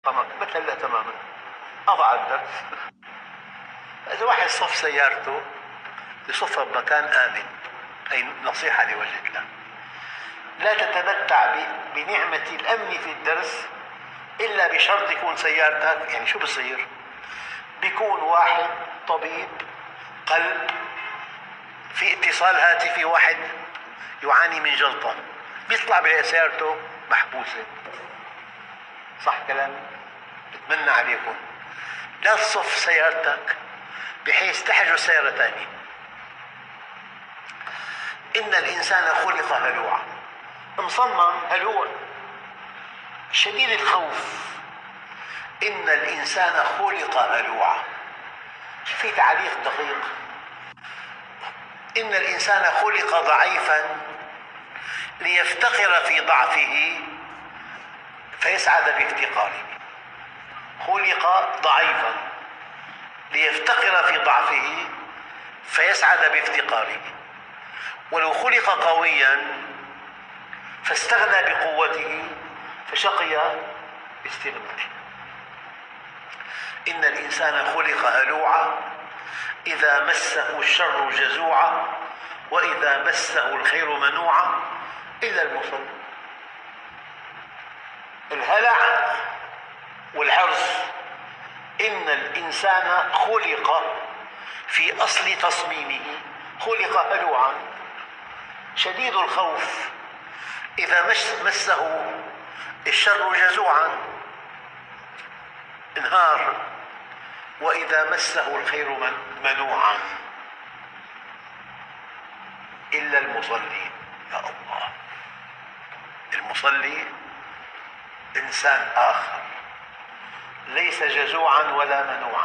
مثل لا تماما. أضع الدرس. إذا واحد صف سيارته يصفها بمكان آمن، أي نصيحة لوجه الله، لا تتمتع بنعمة الأمن في الدرس إلا بشرط يكون سيارتك، يعني شو بصير؟ بيكون واحد طبيب قلب في اتصال هاتفي، واحد يعاني من جلطة، بيطلع بسيارته محبوسة. صح كلامي؟ بتمنى عليكم لا تصف سيارتك بحيث تحجز سيارة ثانية. إن الإنسان خلق هلوعا، مصمم هلوع شديد الخوف. إن الإنسان خلق هلوعا. في تعليق دقيق: إن الإنسان خلق ضعيفا ليفتقر في ضعفه فيسعد بافتقاره. خلق ضعيفا ليفتقر في ضعفه فيسعد بافتقاره، ولو خلق قويا فاستغنى بقوته فشقي باستغنائه. إن الإنسان خلق هلوعا إذا مسه الشر جزوعا وإذا مسه الخير منوعا إلا المصلين. الهلع والحرص. إن الإنسان خلق في أصل تصميمه خلق هلوعا شديد الخوف، إذا مسه الشر جزوعا انهار، وإذا مسه الخير منوعا إلا المصلين. يا الله، المصلي إنسان آخر ليس جزوعا ولا منوعا.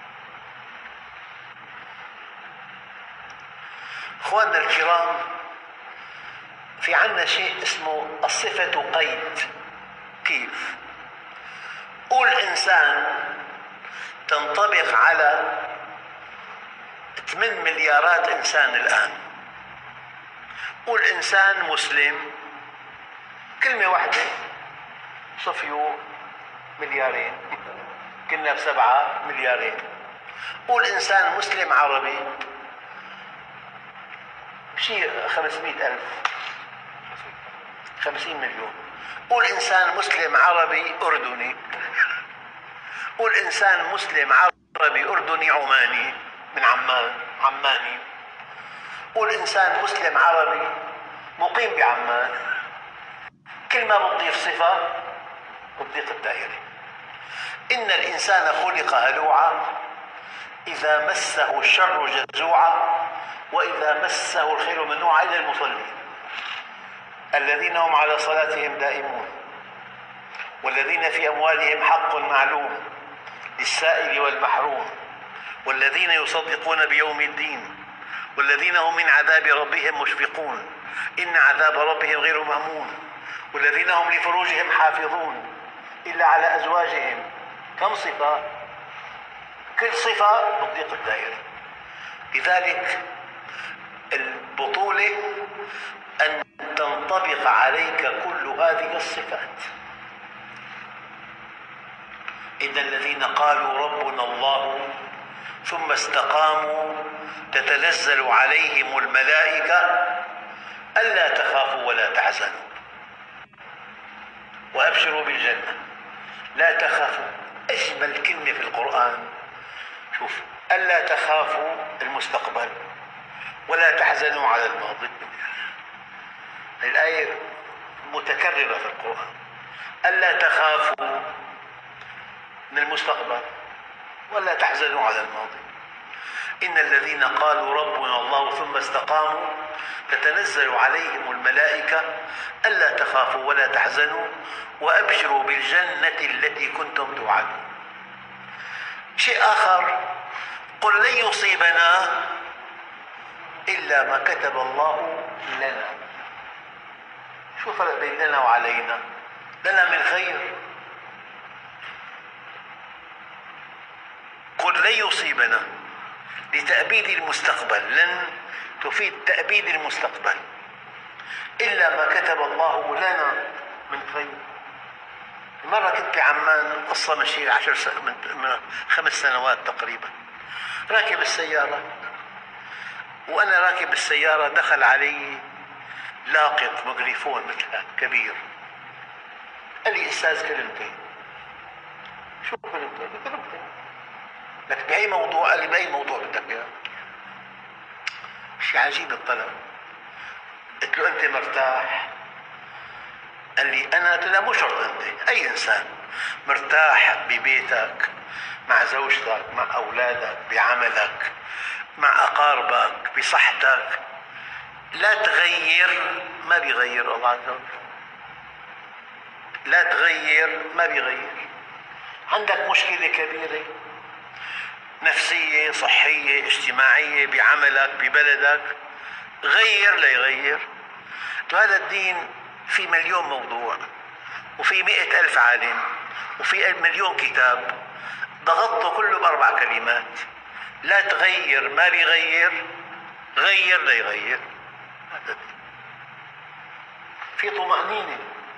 أخواننا الكرام، في عنا شيء اسمه الصفة قيد. كيف؟ قول إنسان تنطبق على 8 مليارات إنسان الآن. قول إنسان مسلم، كلمة واحدة صفيو مليارين، كنا ب7 مليارين. قول إنسان مسلم عربي، شيء 500,000، 50 مليون. قول إنسان مسلم عربي أردني. قول إنسان مسلم عربي أردني عماني من عمان، عماني. قول إنسان مسلم عربي مقيم بعمان. كل ما بتضيف صفة بتضيق الدائرة. إن الإنسان خلق هلوعا إذا مسه الشر جزوعا وإذا مسه الخير منوعا إلا المصلين الذين هم على صلاتهم دائمون والذين في أموالهم حق معلوم للسائل والمحروم والذين يصدقون بيوم الدين والذين هم من عذاب ربهم مشفقون إن عذاب ربهم غير مأمون والذين هم لفروجهم حافظون إلا على أزواجهم. كم صفة؟ كل صفة بتضيق الدائرة. لذلك البطولة أن تنطبق عليك كل هذه الصفات. إن الذين قالوا ربنا الله ثم استقاموا تتنزل عليهم الملائكة ألا تخافوا ولا تحزنوا وأبشروا بالجنة. لا تخافوا، أجمل كلمة في القرآن. شوف، ألا تخافوا المستقبل ولا تحزنوا على الماضي. الآية متكررة في القرآن. ألا تخافوا من المستقبل ولا تحزنوا على الماضي. إن الذين قالوا ربنا الله ثم استقاموا تتنزل عليهم الملائكة ألا تخافوا ولا تحزنوا وأبشروا بالجنة التي كنتم توعدون. شيء آخر: قل لن يصيبنا إلا ما كتب الله لنا. شو فرق بين لنا وعلينا؟ لنا من خير. قل لن يصيبنا لتأبيد المستقبل، لن تفيد تأبيد المستقبل، إلا ما كتب الله لنا من خير. مرة كنت بعمان، قصة من شيء 10 من 5 سنوات تقريبا، راكب السيارة، وأنا راكب السيارة دخل علي لاقط ميكروفون مثل هذا كبير، قال لي أستاذ كلمتين. شو كلمتين؟ كلمتين. لك بأي موضوع؟ قال لي بأي موضوع بدك إياه؟ شيء عجيب الطلب. قلت له أنت مرتاح؟ قال لي أنا. قلت له لا، مو شرط أنت، أي إنسان مرتاح ببيتك، مع زوجتك، مع أولادك، بعملك، مع أقاربك، بصحتك، لا تغير ما بيغير الله عز وجل. لا تغير ما بيغير. عندك مشكلة كبيرة نفسية، صحية، اجتماعية، بعملك، ببلدك، غير لا يغير. هذا الدين في مليون موضوع، وفي 100,000 عالم، وفي مليون كتاب، ضغطته كله ب4 كلمات: لا تغير ما بيغير، غير لا يغير. هذا الدين في طمأنينة.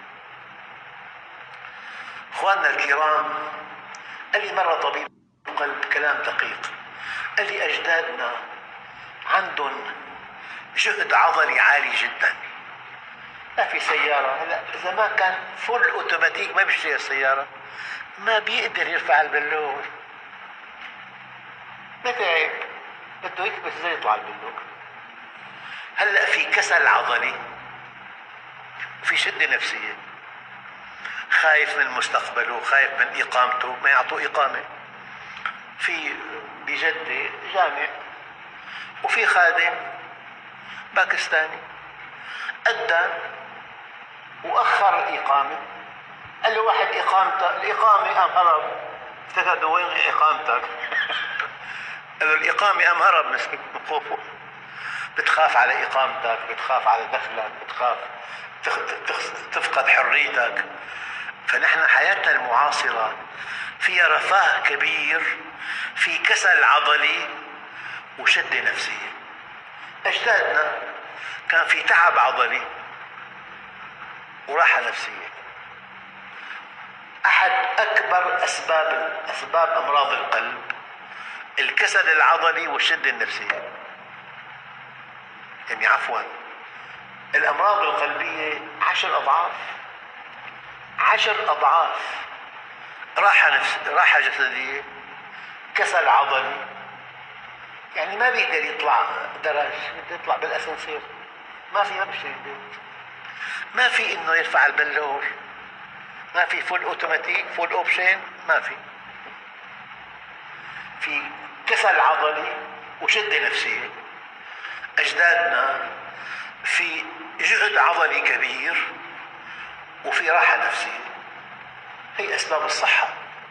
اخواننا الكرام، قال لي مرة طبيب قلب كلام دقيق، قال لي أجدادنا عندهم جهد عضلي عالي جدا. ما في سيارة، هلا زمان كان فول اوتوماتيك، ما بيشتري السيارة، ما بيقدر يرفع البلور، متعب، بده يكبس زيته على البلور. هلا في كسل عضلي وفي شدة نفسية، خايف من مستقبله، خايف من إقامته، ما يعطوه إقامة. في بجدة جامع، وفي خادم باكستاني أدى وأخر الإقامة. قال له واحد الإقامة أم هرب؟ افتكر وين إقامتك؟ قال له الإقامة أم هرب مسكين من خوفه. بتخاف على إقامتك، بتخاف على دخلك، بتخاف تفقد حريتك. فنحن حياتنا المعاصرة فيها رفاه كبير، في كسل عضلي وشدة نفسية. أجدادنا كان في تعب عضلي وراحة نفسية. أحد أكبر أسباب أمراض القلب الكسل العضلي والشدة النفسية. يعني عفوا، الأمراض القلبية 10 أضعاف راحة جسدية، كسل عضلي. يعني ما بيقدر يطلع درج، بده يطلع بالأسانسير، ما بيشتري البيت، ما في إنه يرفع البلور، ما في فول أوتوماتيك، فول أوبشن، ما في كسل عضلي وشدة نفسية. أجدادنا في جهد عضلي كبير وفي راحة نفسية. هي أسباب الصحة.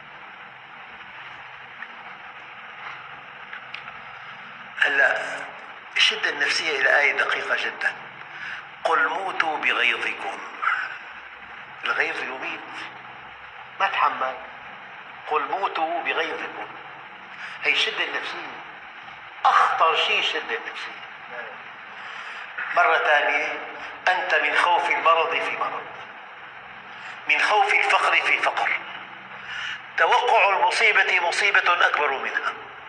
هلا الشدة النفسية إلى آية دقيقة جدا: قل موتوا بغيظكم. الغيظ يميت، ما تحمل. قل موتوا بغيظكم. هي الشدة النفسية، أخطر شيء الشدة النفسية. مرة ثانية: أنت من خوف المرض في مرض، من خوف الفقر في فقر. توقع المصيبة مصيبة أكبر منها.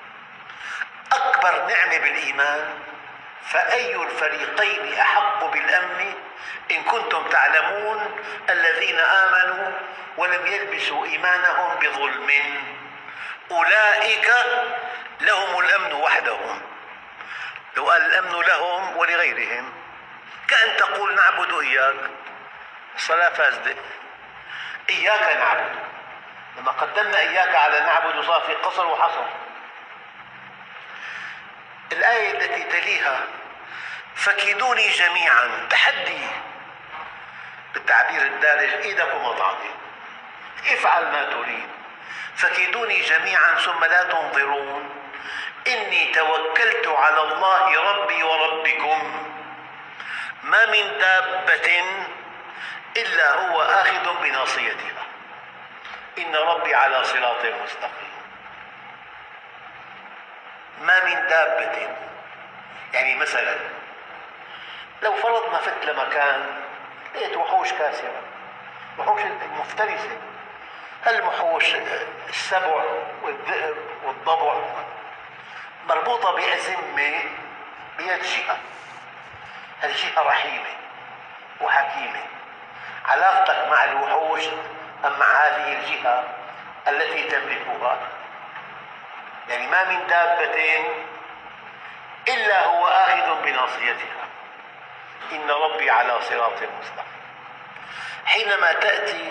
أكبر نعمة بالإيمان: فأي الفريقين أحق بالأمن إن كنتم تعلمون الذين آمنوا ولم يلبسوا إيمانهم بظلم أولئك لهم الأمن وحدهم. لو قال الأمن لهم ولغيرهم، كأن تقول نعبد إياك، الصلاة فاسدة. إياك نعبد، لما قدمنا إياك على نعبد صار في قصر وحصر. الآية التي تليها: فكيدوني جميعا، تحدي بالتعبير الدارج، إيدك ومضعتي، افعل ما تريد. فكيدوني جميعا ثم لا تنظرون إني توكلت على الله ربي وربكم ما من دابة إلا هو آخذ بناصيتها إن ربي على صراط مستقيم. ما من دابة، يعني مثلا لو فرضنا فت لمكان لقيت وحوش كاسرة، وحوش مفترسة، المحوش السبع والذئب والضبع مربوطة بأزمة بيد جهة، الجهة رحيمة وحكيمة. علاقتك مع الوحوش أم مع هذه الجهة التي تملكها؟ يعني ما من دابة إلا هو آخذ بناصيتها، إن ربي على صراط مستقيم. حينما تأتي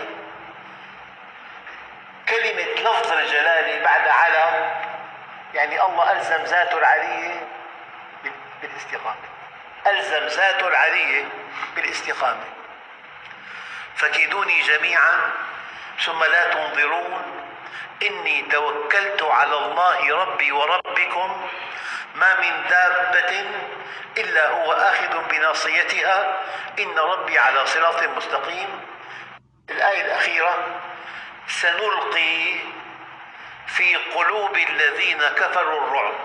كلمة لفظ الجلالة بعد على، يعني الله ألزم ذاته العلية بالاستقامة، ألزم ذاته العلية بالاستقامة. فكيدوني جميعا ثم لا تنظرون إني توكلت على الله ربي وربكم ما من دابة إلا هو آخذ بناصيتها إن ربي على صراط مستقيم. الآية الأخيرة: سنلقي في قلوب الذين كفروا الرعب.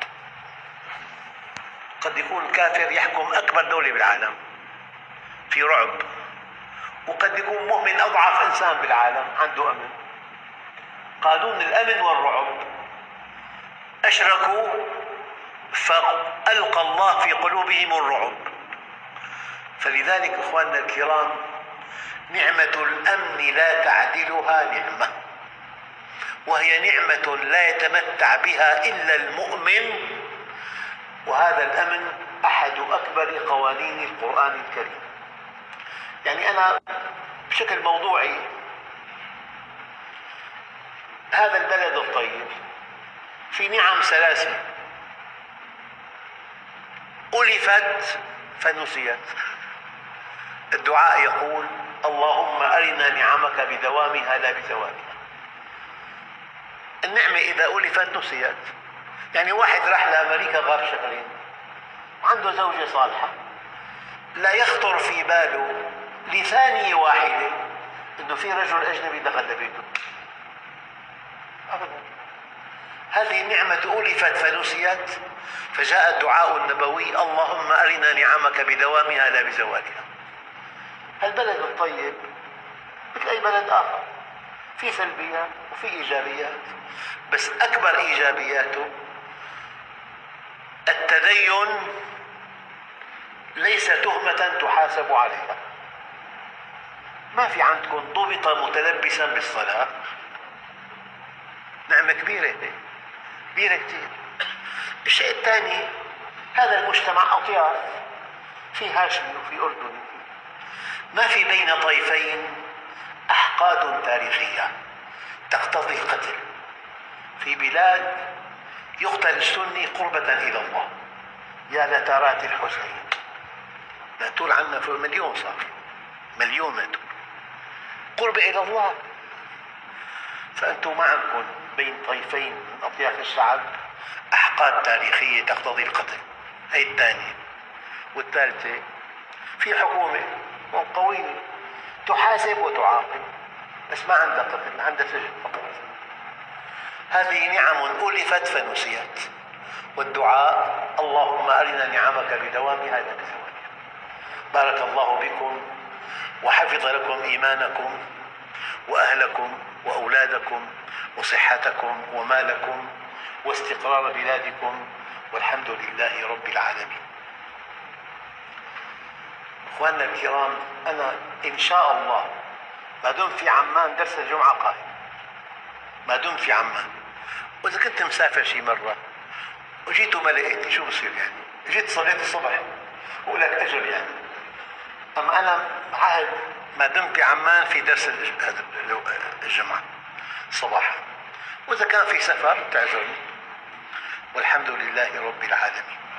قد يكون كافر يحكم أكبر دولة بالعالم في رعب، وقد يكون مؤمن أضعف إنسان بالعالم عنده أمن. قانون الأمن والرعب أشركوا فألقى الله في قلوبهم الرعب. فلذلك إخواننا الكرام، نعمة الأمن لا تعدلها نعمة، وهي نعمة لا يتمتع بها إلا المؤمن، وهذا الأمن أحد أكبر قوانين القرآن الكريم. يعني أنا بشكل موضوعي، هذا البلد الطيب في نعم ثلاثة ألفت فنسيت. الدعاء يقول: اللهم أرنا نعمك بدوامها لا بزوالها. النعمة إذا ألفت نسيت. يعني واحد راح لأمريكا غاب شهرين وعنده زوجة صالحة، لا يخطر في باله لثانية واحدة إنه في رجل أجنبي دخل لبيته أبدا. هذه النعمة ألفت فنسيت، فجاء الدعاء النبوي: اللهم أرنا نعمك بدوامها لا بزوالها. البلد الطيب مثل أي بلد آخر، في سلبيات وفي إيجابيات، بس أكبر إيجابياته التدين ليس تهمة تحاسب عليها. ما في عندكم ضبط متلبسا بالصلاة. نعمة كبيرة، كبيرة كتير. الشيء الثاني، هذا المجتمع أطياف، في هاشمي وفي أردني، ما في بين طيفين أحقاد تاريخية تقتضي القتل. في بلاد يقتل السني قربة إلى الله، يا لترات الحسين، مقتول عنا في مليون، صار مليون مقتول قربة إلى الله. فأنتم معكم بين طيفين من أطياف الشعب أحقاد تاريخية تقتضي القتل، هي الثانية. والثالثة، في حكومة قوية تحاسب وتعاقب، بس ما عندها قتل، عندها سجن فقط. هذه نعم ألفت فنسيت. والدعاء: اللهم أرنا نعمك بدوامها لا بزوالها. بارك الله بكم وحفظ لكم إيمانكم وأهلكم وأولادكم وصحتكم ومالكم واستقرار بلادكم، والحمد لله رب العالمين. أخواننا الكرام، أنا إن شاء الله ما دمت في عمان درس الجمعة قائم، ما دمت في عمان. وإذا كنت مسافر شي مرة وجيت وما لقيتني، شو بصير يعني؟ جيت صليت الصبح ولك أجر يعني. أما أنا عهد ما دمت في عمان في درس الجمعة صباحا، وإذا كان في سفر تعذرني، والحمد لله رب العالمين.